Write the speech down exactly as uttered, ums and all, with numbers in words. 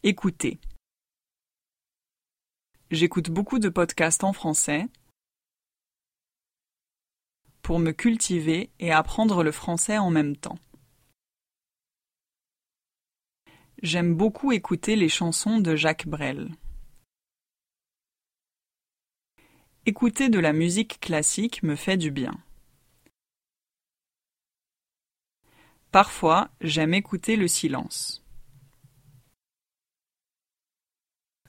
Écouter. J'écoute beaucoup de podcasts en français pour me cultiver et apprendre le français en même temps. J'aime beaucoup écouter les chansons de Jacques Brel. Écouter de la musique classique me fait du bien. Parfois, j'aime écouter le silence.